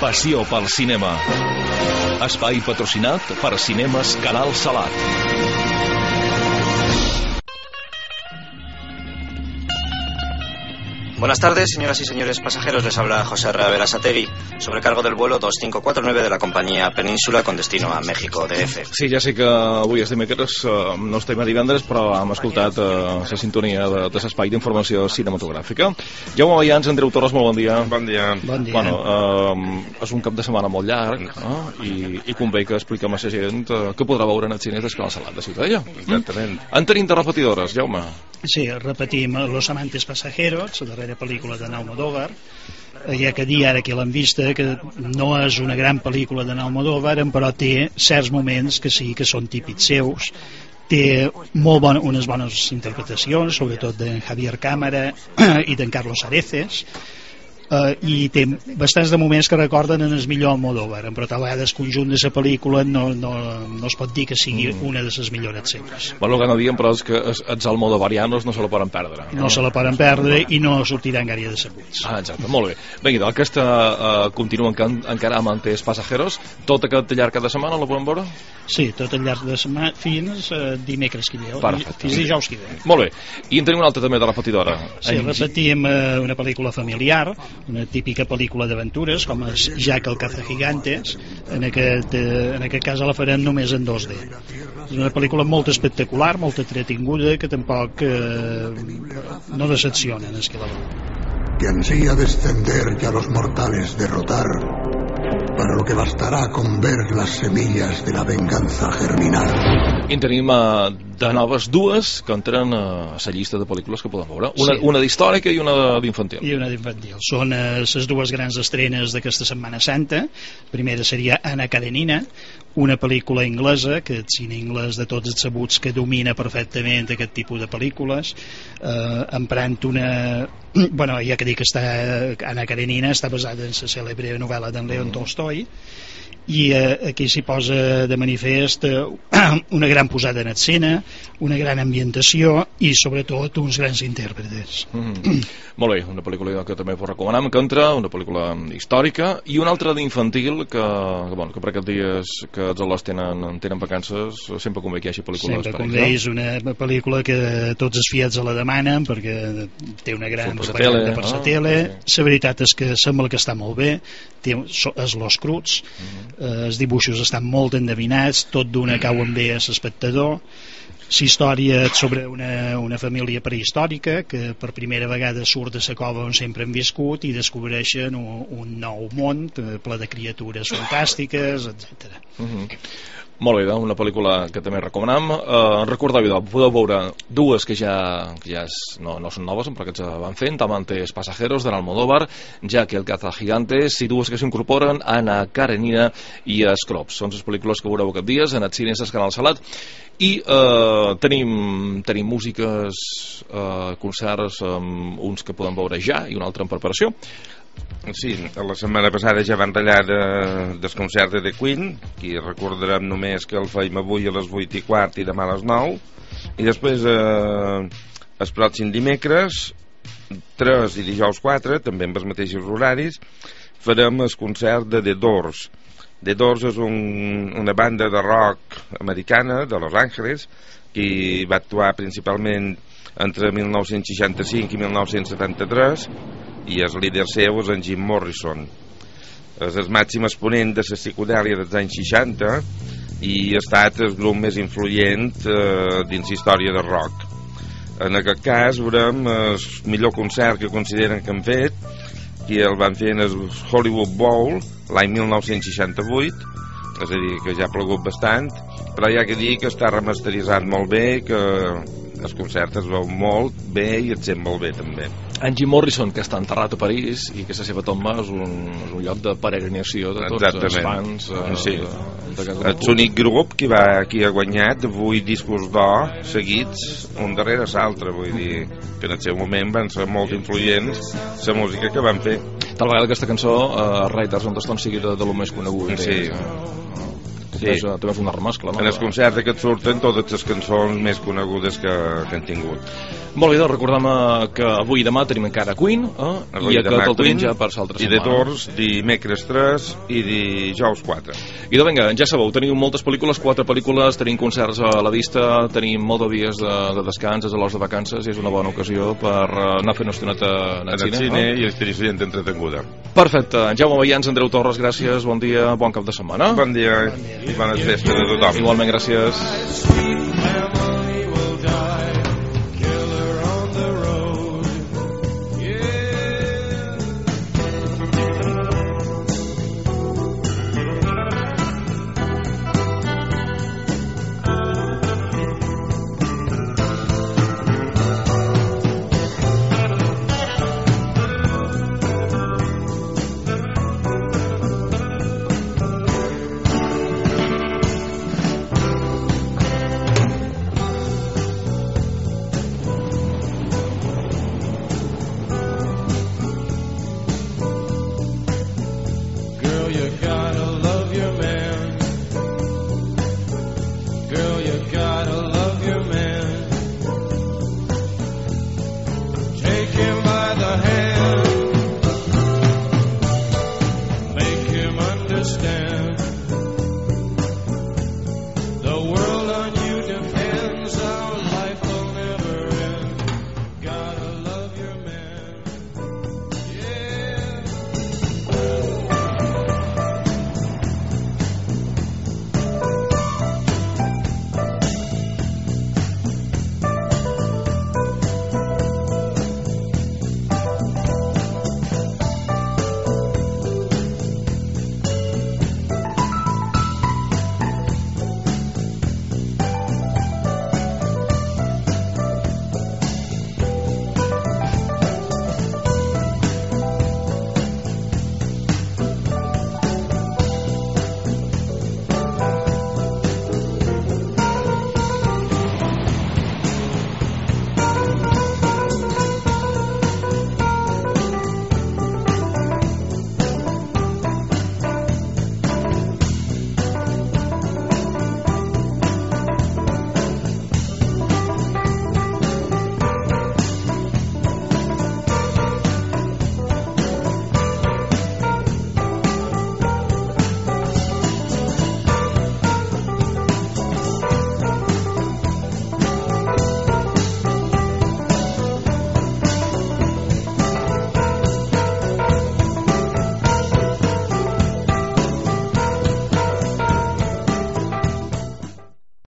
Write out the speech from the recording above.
passió pel cinema. Espai patrocinat per Cinemes Canal Salat. Buenas tardes, señoras y señores pasajeros. Les habla José R. Berasategui, sobrecargo del vuelo 2549 de la companyia Península con destino a México DF. Sí, ja sé que avui és dimecres, no estem a divendres, però hem escoltat la sintonia de l'espai d'informació cinematogràfica. Jaume Vallans, Andreu Torres, molt bon dia. Bon dia. Bon dia. Bueno, és un cap de setmana molt llarg, i convé que expliquem a la gent que podrà veure en els cines d'Escala Salat de Ciutadella. Exactament. En tenim de repetidores, Jaume. Sí, repetim Los amantes pasajeros, la darrera pel·lícula de Almodóvar. Hi ha que dir ara que l'hem vista que no és una gran pel·lícula de Almodóvar, però té certs moments que sí que són típics seus. Té unes bones interpretacions, sobretot d'en Javier Cámara i d'en Carlos Areces, i té bastants de moments que recorden en el millor Almodóvar, però a vegades el conjunt de la pel·lícula no es pot dir que sigui una de les millores seves. Bueno, el que no diem, però és que els almodovarianos no se la poden perdre. No se la poden perdre i no sortiran gaire decebuts. Exacte, molt bé. Vinga, aquesta continua encara amb Amantes Pasajeros. Tot aquest llarg de setmana la podem veure? Sí, tot al llarg de setmana fins dimecres que ve. Perfecte. Fins dijous que ve. Molt bé. I en tenim una altra també de repetidora. Sí, repetim una pel·lícula familiar, una típica pel·lícula d'aventures, com és Jack el Cazagigantes. En aquest cas la farem només en 2D. És una pel·lícula molt espectacular, molt entretinguda, que tampoc no decepciona en el que la veu. Que ansía descender y a los mortales derrotar, para lo que bastará con ver las semillas de la venganza germinar. I en tenim de noves dues que entren a la llista de pel·lícules que podem veure. Una d'històrica i una d'infantil. I una d'infantil. Són les dues grans estrenes d'aquesta Setmana Santa. La primera seria Anna Karenina, una pel·lícula inglesa, que el cine anglès de tots els sabuts que domina perfectament aquest tipus de pel·lícules, emprant una... Bueno, hi ha que dir que Anna Karenina està basada en la cèlebre novel·la d'en Leon Tolstoi, i aquí s'hi posa de manifest una gran posada en escena, una gran ambientació i sobretot uns grans intèrpretes. Molt bé, una pel·lícula que també us recomanem que entra, una pel·lícula històrica, i una altra d'infantil que per aquests dies que els al·los tenen vacances sempre convé que hi hagi pel·lícules. Sempre convé, és una pel·lícula que tots els fiats la demanen perquè té una gran propaganda per la tele. La veritat és que sembla que està molt bé, és Los Cruts, els dibuixos estan molt endevinats, tot d'una cauen bé a l'espectador. La història és sobre una família prehistòrica que per primera vegada surt de la cova on sempre han viscut i descobreixen un nou món ple de criatures fantàstiques, etc. Molt bé, una pel·lícula que també recomanem. Recordeu, podeu veure dues que ja no són noves, però que ens van fent: Amantes Pasajeros, de l'Almodóvar, Jack el Cazagigantes, i dues que s'incorporen, Anna Karenina i Scrubs. Són les pel·lícules que veureu aquests dies en els cines del Canal Salat. I tenim músiques, concerts, uns que podem veure ja i un altre en preparació. Sí, la setmana passada ja van tallar del concert de The Queen, que recordarem només que el feim avui a les 8:15 i demà a les 9, i després el pròxim dimecres 3 i dijous 4, també amb els mateixos horaris, farem el concert de The Doors. The Doors és una banda de rock americana de Los Angeles que va actuar principalment entre 1965 i 1973, i el líder seu és en Jim Morrison. És el màxim exponent de la psicodèlia dels anys 60 i ha estat el grup més influent dins la història del rock. En aquest cas veurem el millor concert que consideren que han fet, que el van fer en el Hollywood Bowl l'any 1968, és a dir, que ja ha plegut bastant, però hi ha que dir que està remasteritzat molt bé, que el concert es veu molt bé i et sent molt bé també. En Jim Morrison, que està enterrat a París i que la seva tomba és un lloc de peregrinació de tots els fans. Sí. És l'únic grup que ha guanyat 8 discos d'or seguits un darrere l'altre, vull dir que en el seu moment van ser molt influents la música que van fer. Tal vegada aquesta cançó Writers on the Stone sigui de lo més conegut. Sí. també és una remescla, no? En els concerts que et surten totes les cançons més conegudes que han tingut. Molt bé, doncs recordem que avui i demà tenim encara Queen, i que el tenim ja per l'altra setmana. I de Dors, dimecres 3 i dijous 4. I doncs vinga, ja sabeu, teniu moltes pel·lícules, 4 pel·lícules, tenim concerts a la vista, tenim molts dies de descans, a l'hora de vacances, i és una bona ocasió per anar fent una estoneta al cine i tenir gent entretenguda. Perfecte. Jaume Vallans, Andreu Torres, gràcies, bon dia, bon cap de setmana. Bon dia i bones festes a tothom. Igualment, gràcies.